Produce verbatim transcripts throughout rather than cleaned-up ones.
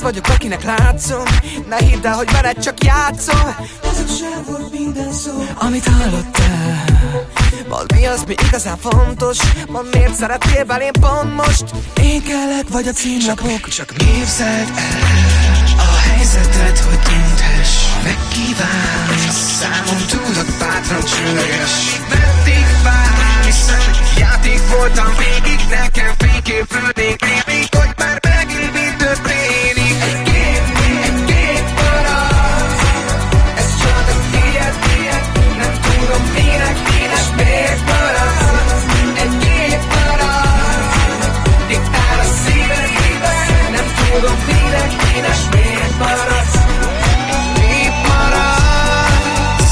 vagyok, akinek látszom. Ne hidd el, hogy veled csak játszom. Azok sem volt minden szó, amit hallottál. Mondd, mi az, mi igazán fontos. Mondd, miért szerettél belém pont most. Én kellek, vagy a címlapok. Csak, csak képzeld el a helyzetet, hogy dönthess. Megkívánsz, számom túlak bátran csőleges. Meddig vár, hiszen játék voltam végig. Nekem fényképülnék évig, hogy már megint mi történik. Egy kép, egy kép marad. Ez csak a tiéd, tiéd. Nem tudom minek, minek, miért marad. Egy kép marad. Diktál a szíved, szíved. Nem tudom minek, minek, miért marad. Kép marad.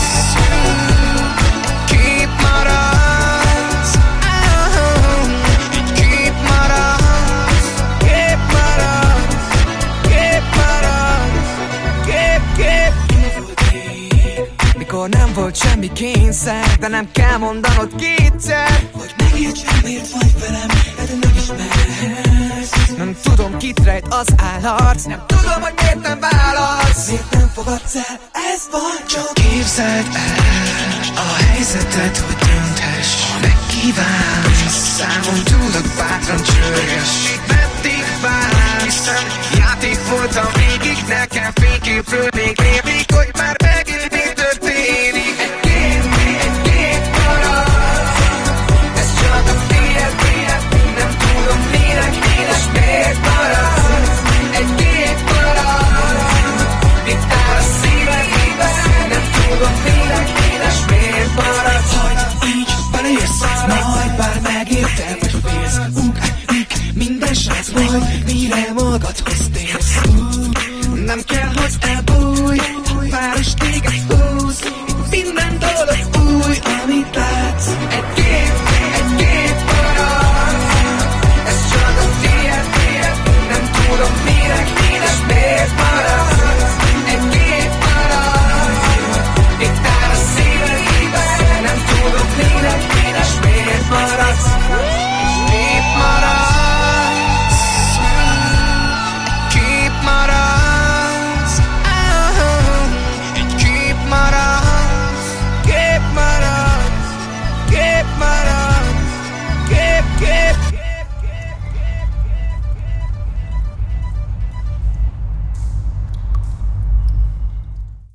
Kép marad. Kép marad. Kép marad. Kép marad. Kép, kép. Mikor nem volt semmi kényszer, de nem kell mondanod kétszer, Hogy megértsem, miért vagy velem, de te nem ismersz. nem tudom, kit rejt az állarc. Nem tudom, hogy miért nem válasz. Miért nem fogadsz el, ez van csak. Képzeld el a helyzetet, hogy dönthess. Ha megkívánsz, számon túlak bátran csörges. Meddig vár, hiszen játék voltam végig. Nekem fényképről még évig, hogy